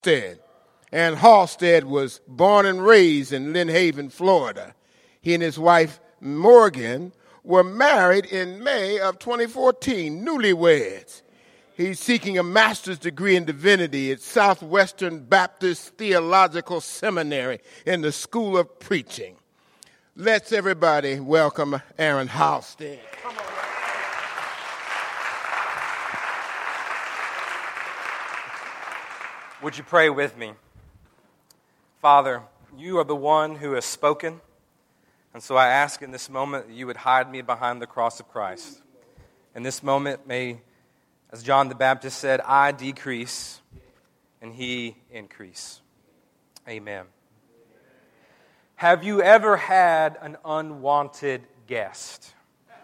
Halstead. And Halstead was born and raised in Lynn Haven, Florida. He and his wife, Morgan, were married in May of 2014, newlyweds. He's seeking a master's degree in divinity at Southwestern Baptist Theological Seminary in the School of Preaching. Let's everybody welcome Aaron Halstead. Come on. Would you pray with me? Father, you are the one who has spoken, and so I ask in this moment that you would hide me behind the cross of Christ. In this moment, may, as John the Baptist said, I decrease and he increase. Amen. Have you ever had an unwanted guest?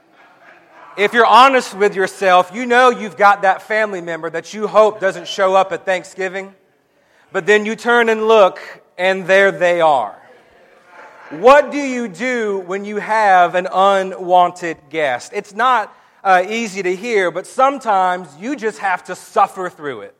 If you're honest with yourself, you know you've got that family member that you hope doesn't show up at Thanksgiving, but then you turn and look, and there they are. What do you do when you have an unwanted guest? It's not easy to hear, but sometimes you just have to suffer through it.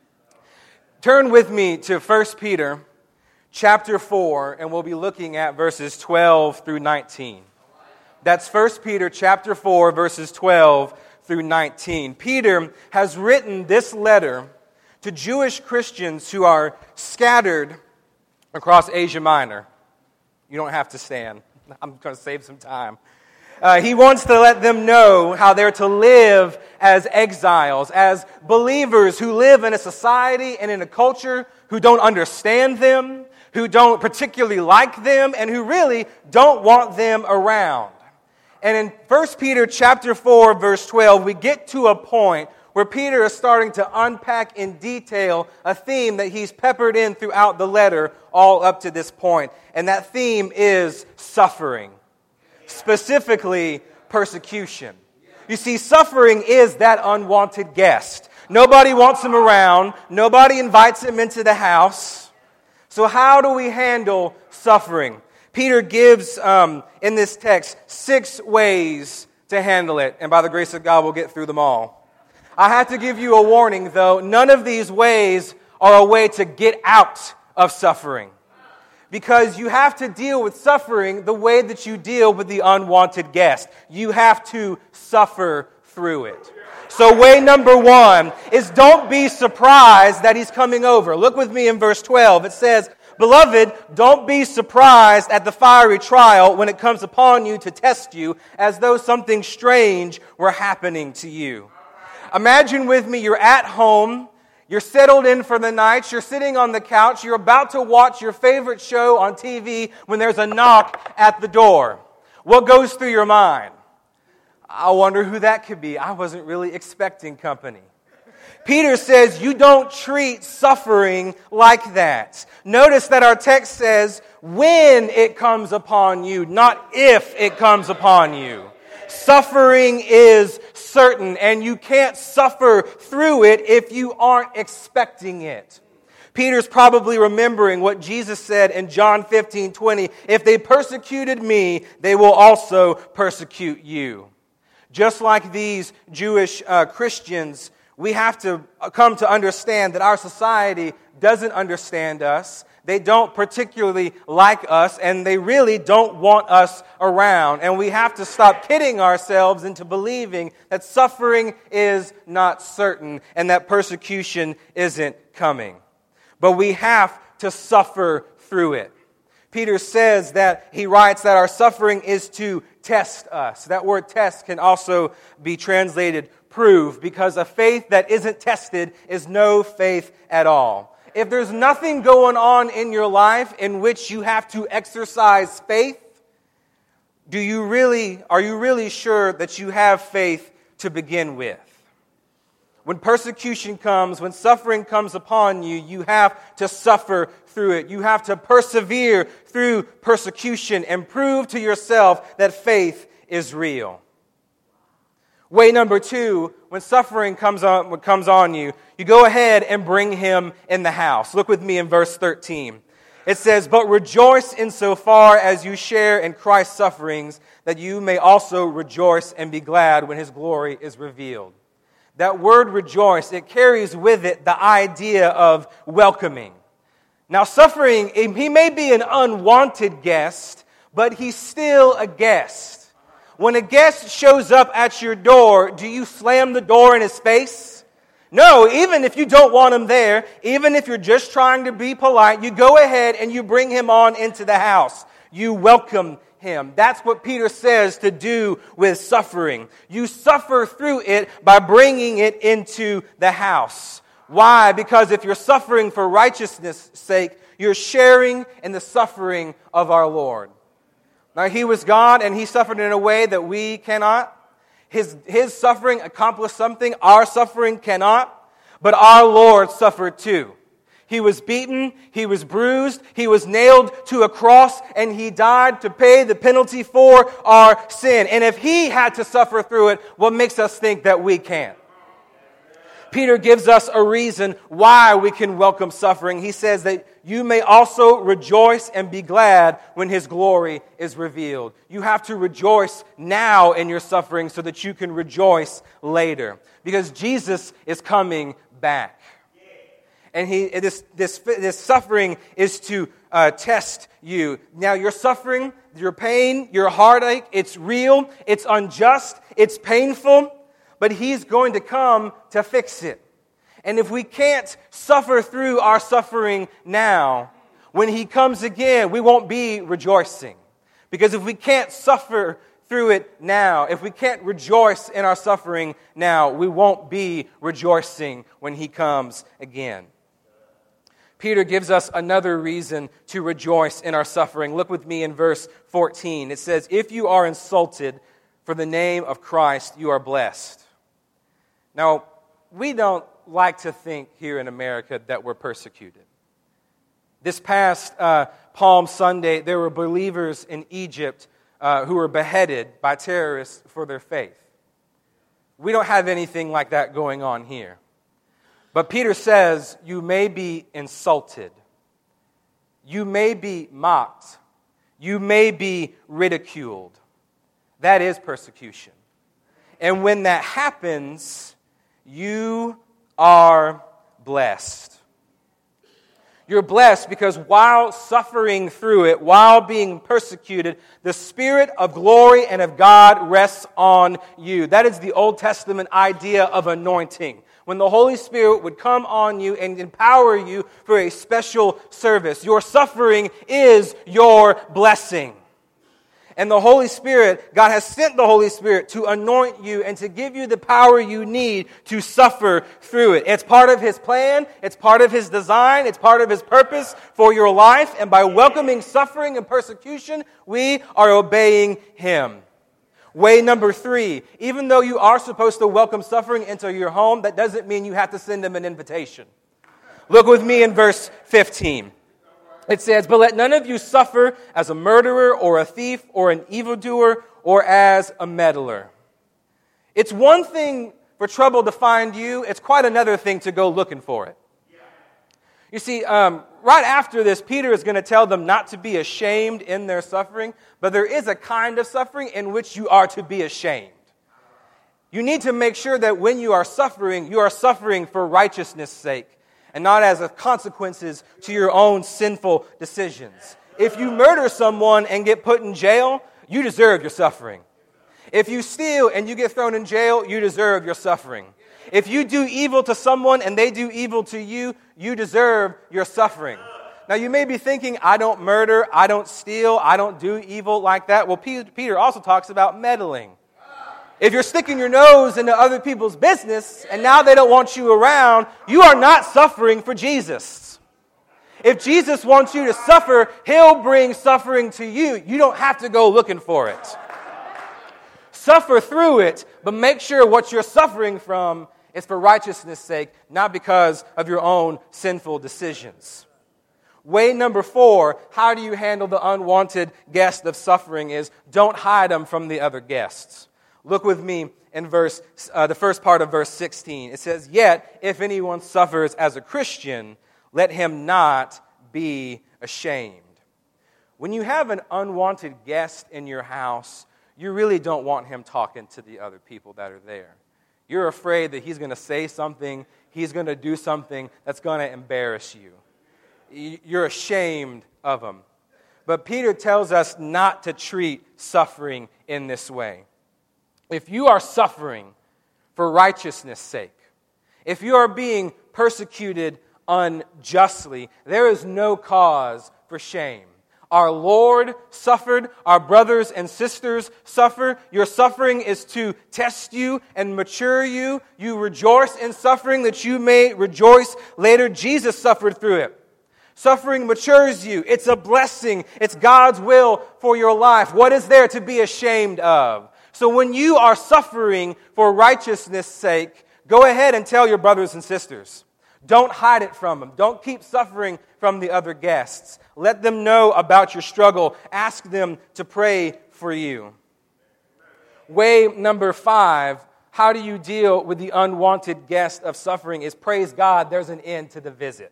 Turn with me to 1 Peter chapter 4, and we'll be looking at verses 12 through 19. That's 1 Peter chapter 4, verses 12 through 19. Peter has written this letter to Jewish Christians who are scattered across Asia Minor. You don't have to stand. I'm going to save some time. He wants to let them know how they're to live as exiles, as believers who live in a society and in a culture who don't understand them, who don't particularly like them, and who really don't want them around. And in 1 Peter chapter 4, verse 12, we get to a point where Peter is starting to unpack in detail a theme that he's peppered in throughout the letter all up to this point. And that theme is suffering, specifically persecution. You see, suffering is that unwanted guest. Nobody wants him around. Nobody invites him into the house. So how do we handle suffering? Peter gives, in this text, 6 ways to handle it. And by the grace of God, we'll get through them all. I have to give you a warning, though. None of these ways are a way to get out of suffering. Because you have to deal with suffering the way that you deal with the unwanted guest. You have to suffer through it. So way number 1 is don't be surprised that he's coming over. Look with me in verse 12. It says, Beloved, don't be surprised at the fiery trial when it comes upon you to test you, as though something strange were happening to you. Imagine with me, you're at home, you're settled in for the night, you're sitting on the couch, you're about to watch your favorite show on TV when there's a knock at the door. What goes through your mind? I wonder who that could be. I wasn't really expecting company. Peter says you don't treat suffering like that. Notice that our text says when it comes upon you, not if it comes upon you. Suffering is certain, and you can't suffer through it if you aren't expecting it. Peter's probably remembering what Jesus said in John 15:20. If they persecuted me, they will also persecute you. Just like these Jewish Christians, we have to come to understand that our society doesn't understand us. They don't particularly like us, and they really don't want us around. And we have to stop kidding ourselves into believing that suffering is not certain and that persecution isn't coming. But we have to suffer through it. Peter says that he writes that our suffering is to test us. That word test can also be translated prove, because a faith that isn't tested is no faith at all. If there's nothing going on in your life in which you have to exercise faith, are you really sure that you have faith to begin with? When persecution comes, when suffering comes upon you, you have to suffer through it. You have to persevere through persecution and prove to yourself that faith is real. Way number 2, when suffering comes on you, you go ahead and bring him in the house. Look with me in verse 13. It says, But rejoice insofar as you share in Christ's sufferings, that you may also rejoice and be glad when his glory is revealed. that word rejoice, it carries with it the idea of welcoming. Now, suffering, he may be an unwanted guest, but he's still a guest. When a guest shows up at your door, do you slam the door in his face? No, even if you don't want him there, even if you're just trying to be polite, you go ahead and you bring him on into the house. You welcome him. That's what Peter says to do with suffering. You suffer through it by bringing it into the house. Why? Because if you're suffering for righteousness' sake, you're sharing in the suffering of our Lord. Now, he was God, and he suffered in a way that we cannot. His suffering accomplished something our suffering cannot. But our Lord suffered too. He was beaten, he was bruised, he was nailed to a cross, and he died to pay the penalty for our sin. And if he had to suffer through it, what makes us think that we can't? Peter gives us a reason why we can welcome suffering. He says that you may also rejoice and be glad when his glory is revealed. You have to rejoice now in your suffering so that you can rejoice later. Because Jesus is coming back. And this suffering is to test you. Now, your suffering, your pain, your heartache, it's real, it's unjust, it's painful, but he's going to come to fix it. And if we can't suffer through our suffering now, when he comes again, we won't be rejoicing. Because if we can't suffer through it now, if we can't rejoice in our suffering now, we won't be rejoicing when he comes again. Peter gives us another reason to rejoice in our suffering. Look with me in verse 14. It says, if you are insulted for the name of Christ, you are blessed. Now, we don't like to think here in America that we're persecuted. This past Palm Sunday, there were believers in Egypt who were beheaded by terrorists for their faith. We don't have anything like that going on here. But Peter says you may be insulted. You may be mocked. You may be ridiculed. That is persecution. And when that happens, you are blessed. You're blessed because while suffering through it, while being persecuted, the Spirit of glory and of God rests on you. That is the Old Testament idea of anointing. When the Holy Spirit would come on you and empower you for a special service. Your suffering is your blessing. And the Holy Spirit, God has sent the Holy Spirit to anoint you and to give you the power you need to suffer through it. It's part of His plan. It's part of His design. It's part of His purpose for your life. And by welcoming suffering and persecution, we are obeying Him. Way number 3, even though you are supposed to welcome suffering into your home, that doesn't mean you have to send them an invitation. Look with me in verse 15. It says, but let none of you suffer as a murderer or a thief or an evildoer or as a meddler. It's one thing for trouble to find you. It's quite another thing to go looking for it. You see, right after this, Peter is going to tell them not to be ashamed in their suffering, but there is a kind of suffering in which you are to be ashamed. You need to make sure that when you are suffering for righteousness' sake, and not as a consequences to your own sinful decisions. If you murder someone and get put in jail, you deserve your suffering. If you steal and you get thrown in jail, you deserve your suffering. If you do evil to someone and they do evil to you, you deserve your suffering. Now you may be thinking, I don't murder, I don't steal, I don't do evil like that. Well, Peter also talks about meddling. If you're sticking your nose into other people's business and now they don't want you around, you are not suffering for Jesus. If Jesus wants you to suffer, He'll bring suffering to you. You don't have to go looking for it. Suffer through it, but make sure what you're suffering from is for righteousness' sake, not because of your own sinful decisions. Way number 4, how do you handle the unwanted guest of suffering is don't hide them from the other guests. Look with me in the first part of verse 16. It says, yet if anyone suffers as a Christian, let him not be ashamed. When you have an unwanted guest in your house, you really don't want him talking to the other people that are there. You're afraid that he's going to say something, he's going to do something that's going to embarrass you. You're ashamed of him. But Peter tells us not to treat suffering in this way. If you are suffering for righteousness' sake, if you are being persecuted unjustly, there is no cause for shame. Our Lord suffered, our brothers and sisters suffer. Your suffering is to test you and mature you. You rejoice in suffering that you may rejoice later. Jesus suffered through it. Suffering matures you. It's a blessing. It's God's will for your life. What is there to be ashamed of? So when you are suffering for righteousness' sake, go ahead and tell your brothers and sisters. Don't hide it from them. Don't keep suffering from the other guests. Let them know about your struggle. Ask them to pray for you. Way number 5, how do you deal with the unwanted guest of suffering is praise God, there's an end to the visit.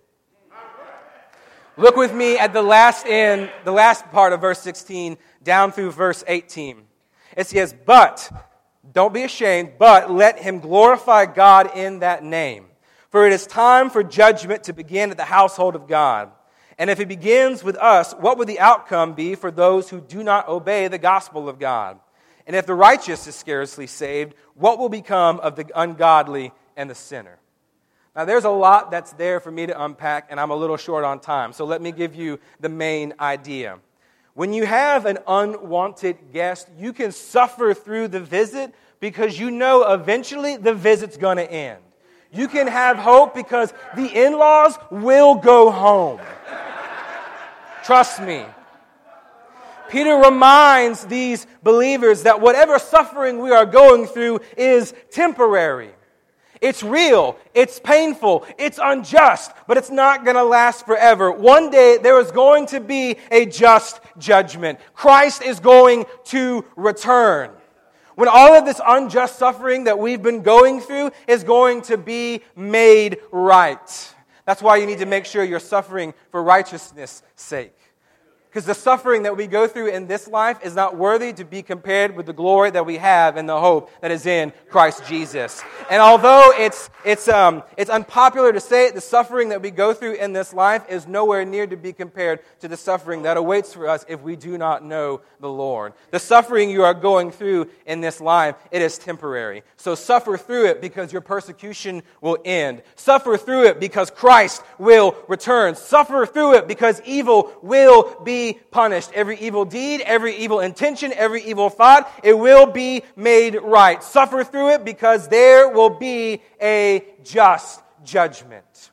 Look with me at the last part of verse 16 down through verse 18. It says, but, don't be ashamed, but let him glorify God in that name. For it is time for judgment to begin at the household of God. And if it begins with us, what would the outcome be for those who do not obey the gospel of God? And if the righteous is scarcely saved, what will become of the ungodly and the sinner? Now, there's a lot that's there for me to unpack, and I'm a little short on time. So let me give you the main idea. When you have an unwanted guest, you can suffer through the visit because you know eventually the visit's going to end. You can have hope because the in-laws will go home. Trust me. Peter reminds these believers that whatever suffering we are going through is temporary. It's real, it's painful, it's unjust, but it's not going to last forever. One day there is going to be a just judgment. Christ is going to return. When all of this unjust suffering that we've been going through is going to be made right. That's why you need to make sure you're suffering for righteousness' sake. Because the suffering that we go through in this life is not worthy to be compared with the glory that we have and the hope that is in Christ Jesus. And although it's unpopular to say it, the suffering that we go through in this life is nowhere near to be compared to the suffering that awaits for us if we do not know the Lord. The suffering you are going through in this life, it is temporary. So suffer through it because your persecution will end. Suffer through it because Christ will return. Suffer through it because evil will be punished. Every evil deed, every evil intention, every evil thought, it will be made right. Suffer through it because there will be a just judgment.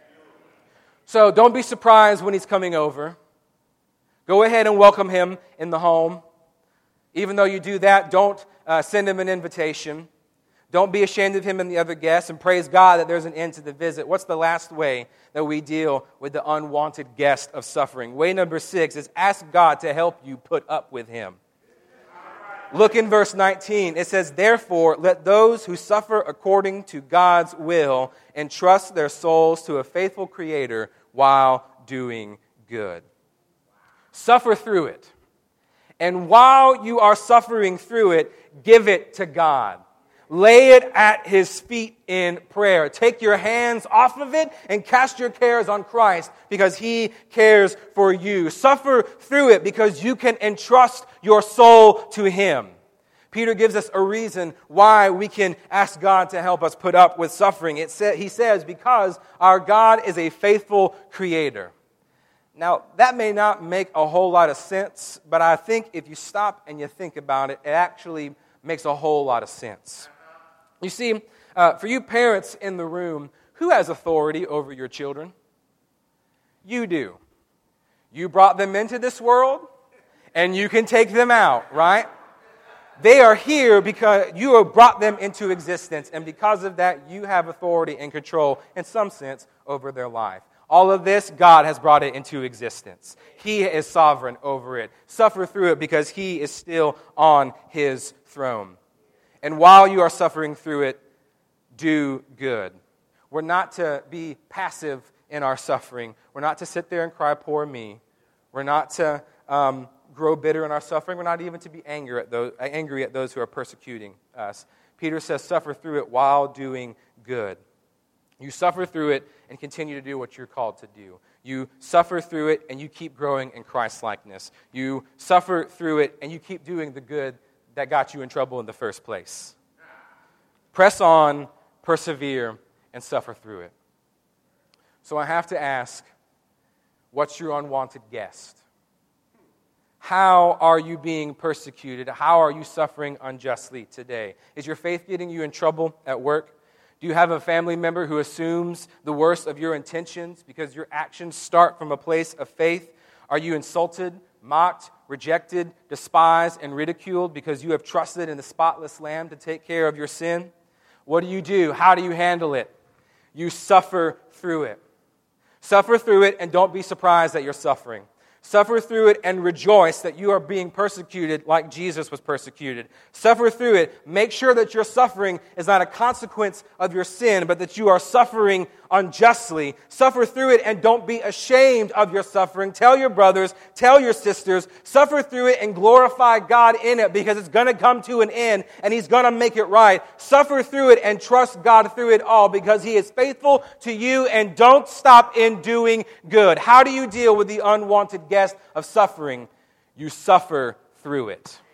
So don't be surprised when he's coming over. Go ahead and welcome him in the home. Even though you do that, don't send him an invitation. Don't be ashamed of him and the other guests, and praise God that there's an end to the visit. What's the last way that we deal with the unwanted guest of suffering? Way number 6 is ask God to help you put up with him. Look in verse 19. It says, therefore, let those who suffer according to God's will entrust their souls to a faithful Creator while doing good. Suffer through it. And while you are suffering through it, give it to God. Lay it at his feet in prayer. Take your hands off of it and cast your cares on Christ because he cares for you. Suffer through it because you can entrust your soul to him. Peter gives us a reason why we can ask God to help us put up with suffering. He says, because our God is a faithful creator. Now, that may not make a whole lot of sense, but I think if you stop and you think about it, it actually makes a whole lot of sense. You see, for you parents in the room, who has authority over your children? You do. You brought them into this world, and you can take them out, right? They are here because you have brought them into existence, and because of that, you have authority and control, in some sense, over their life. All of this, God has brought it into existence. He is sovereign over it. Suffer through it because he is still on his throne. And while you are suffering through it, do good. We're not to be passive in our suffering. We're not to sit there and cry, poor me. We're not to grow bitter in our suffering. We're not even to be angry at those who are persecuting us. Peter says, suffer through it while doing good. You suffer through it and continue to do what you're called to do. You suffer through it and you keep growing in Christ-likeness. You suffer through it and you keep doing the good that got you in trouble in the first place. Press on, persevere, and suffer through it. So I have to ask, what's your unwanted guest? How are you being persecuted? How are you suffering unjustly today? Is your faith getting you in trouble at work? Do you have a family member who assumes the worst of your intentions because your actions start from a place of faith? Are you insulted, mocked, rejected, despised, and ridiculed because you have trusted in the spotless Lamb to take care of your sin? What do? How do you handle it? You suffer through it. Suffer through it and don't be surprised that you're suffering. Suffer through it and rejoice that you are being persecuted like Jesus was persecuted. Suffer through it. Make sure that your suffering is not a consequence of your sin, but that you are suffering unjustly. Suffer through it and don't be ashamed of your suffering. Tell your brothers, tell your sisters, suffer through it and glorify God in it because it's going to come to an end and He's going to make it right. Suffer through it and trust God through it all because He is faithful to you, and don't stop in doing good. How do you deal with the unwanted guest of suffering? You suffer through it.